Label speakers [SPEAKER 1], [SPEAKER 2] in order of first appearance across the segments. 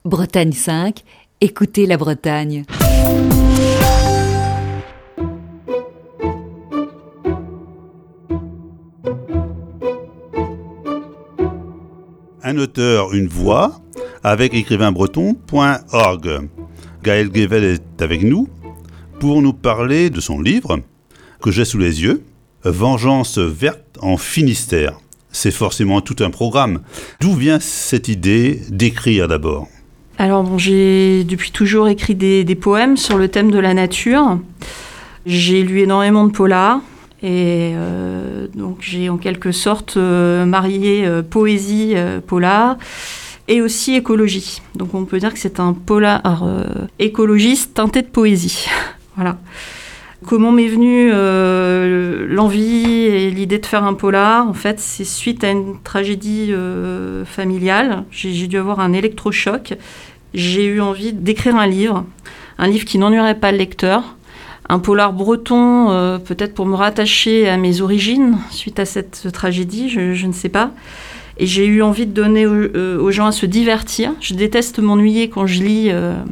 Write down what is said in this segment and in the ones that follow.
[SPEAKER 1] Bretagne 5, écoutez la Bretagne.
[SPEAKER 2] Un auteur, une voix, avec écrivainbreton.org. Gaël Guével est avec nous pour nous parler de son livre que j'ai sous les yeux, Vengeance verte en Finistère. C'est forcément tout un programme. D'où vient cette idée d'écrire d'abord ?
[SPEAKER 3] Alors j'ai depuis toujours écrit des poèmes sur le thème de la nature. J'ai lu énormément de polars et donc j'ai en quelque sorte marié poésie, polar et aussi écologie. Donc on peut dire que c'est un polar écologiste teinté de poésie. Voilà. Comment m'est venue l'envie et l'idée de faire un polar ? En fait, c'est suite à une tragédie familiale. J'ai dû avoir un électrochoc. J'ai eu envie d'écrire un livre qui n'ennuierait pas le lecteur. Un polar breton, peut-être pour me rattacher à mes origines suite à cette tragédie, je ne sais pas. Et j'ai eu envie de donner aux gens à se divertir. Je déteste m'ennuyer quand je lis...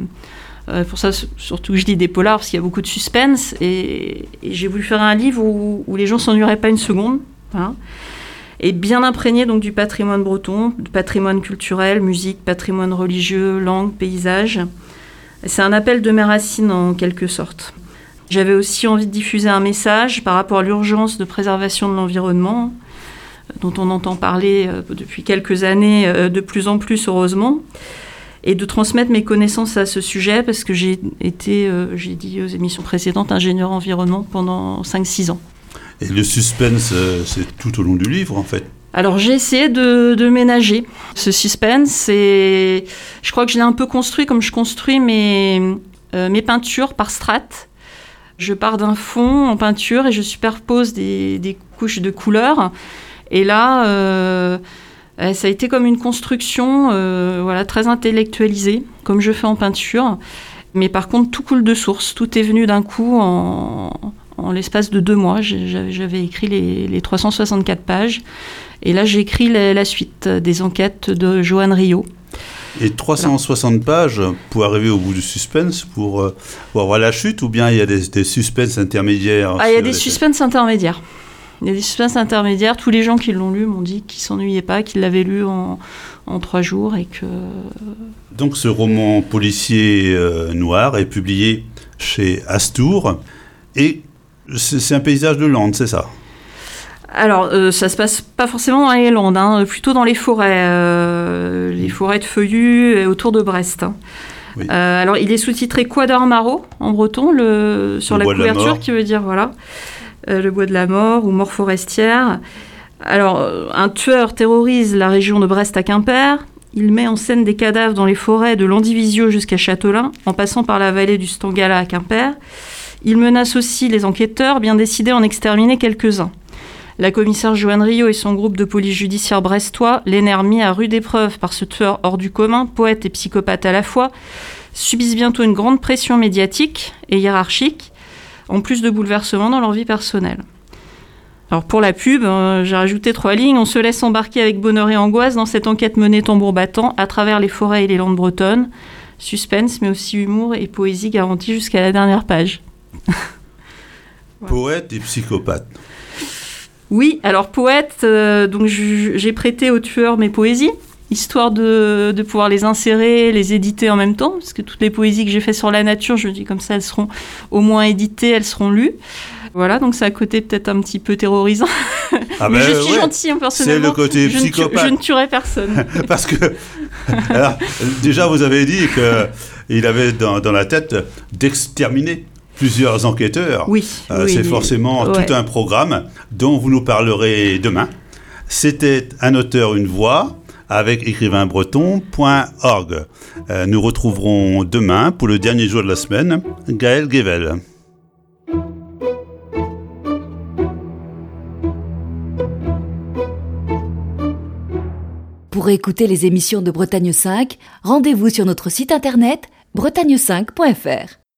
[SPEAKER 3] pour ça, surtout, je lis des polars parce qu'il y a beaucoup de suspense. Et j'ai voulu faire un livre où les gens ne s'ennuieraient pas une seconde. Voilà. Et bien imprégné donc, du patrimoine breton, du patrimoine culturel, musique, patrimoine religieux, langue, paysage. C'est un appel de mes racines en quelque sorte. J'avais aussi envie de diffuser un message par rapport à l'urgence de préservation de l'environnement, dont on entend parler depuis quelques années, de plus en plus heureusement. Et de transmettre mes connaissances à ce sujet parce que j'ai été, j'ai dit aux émissions précédentes, ingénieur environnement pendant 5-6 ans.
[SPEAKER 2] Et le suspense, c'est tout au long du livre en fait.
[SPEAKER 3] Alors j'ai essayé de ménager ce suspense et je crois que je l'ai un peu construit comme je construis mes peintures par strates. Je pars d'un fond en peinture et je superpose des couches de couleurs. Et là... ça a été comme une construction très intellectualisée, comme je fais en peinture. Mais par contre, tout coule de source. Tout est venu d'un coup en l'espace de 2 mois. J'avais écrit les 364 pages. Et là, j'ai écrit la suite des enquêtes de Joanne Rio.
[SPEAKER 2] Et 360 pages pour arriver au bout du suspense, pour avoir la chute, ou bien il y a des suspens intermédiaires ?
[SPEAKER 3] Il y a des suspens intermédiaires. Il y a des suspens intermédiaires. Tous les gens qui l'ont lu m'ont dit qu'ils ne s'ennuyaient pas, qu'ils l'avaient lu en 3 jours. Et que...
[SPEAKER 2] Donc ce roman policier noir est publié chez Astour. Et c'est un paysage de Landes, c'est ça ?
[SPEAKER 3] Alors, ça se passe pas forcément dans les Landes, plutôt dans les forêts de feuillus autour de Brest. Oui. Alors, il est sous-titré Quador Maro en breton, sur la couverture, qui veut dire, voilà... le bois de la mort ou mort forestière. Alors, un tueur terrorise la région de Brest à Quimper. Il met en scène des cadavres dans les forêts de Landivisiau jusqu'à Châtelain, en passant par la vallée du Stangala à Quimper. Il menace aussi les enquêteurs, bien décidés à en exterminer quelques-uns. La commissaire Joanne Rio et son groupe de police judiciaire brestois, l'énerve mis à rude épreuve par ce tueur hors du commun, poète et psychopathe à la fois, subissent bientôt une grande pression médiatique et hiérarchique, en plus de bouleversements dans leur vie personnelle. Alors pour la pub, j'ai rajouté 3 lignes. On se laisse embarquer avec bonheur et angoisse dans cette enquête menée tambour battant à travers les forêts et les landes bretonnes. Suspense, mais aussi humour et poésie garantie jusqu'à la dernière page.
[SPEAKER 2] Voilà. Poète et psychopathe.
[SPEAKER 3] Oui, alors poète, donc j'ai prêté au tueur mes poésies, histoire de pouvoir les insérer, les éditer en même temps, parce que toutes les poésies que j'ai faites sur la nature, je dis comme ça, elles seront au moins éditées, elles seront lues. Voilà, donc c'est un côté peut-être un petit peu terrorisant. Mais je suis gentille, personnellement.
[SPEAKER 2] C'est le côté psychopathe.
[SPEAKER 3] Je ne tuerai personne.
[SPEAKER 2] Parce que, alors, déjà, vous avez dit qu'il avait dans la tête d'exterminer plusieurs enquêteurs.
[SPEAKER 3] Oui.
[SPEAKER 2] C'est forcément tout un programme dont vous nous parlerez demain. C'était un auteur, une voix, avec écrivainbreton.org. Nous retrouverons demain, pour le dernier jour de la semaine, Gaël Guével.
[SPEAKER 1] Pour écouter les émissions de Bretagne 5, rendez-vous sur notre site internet bretagne5.fr.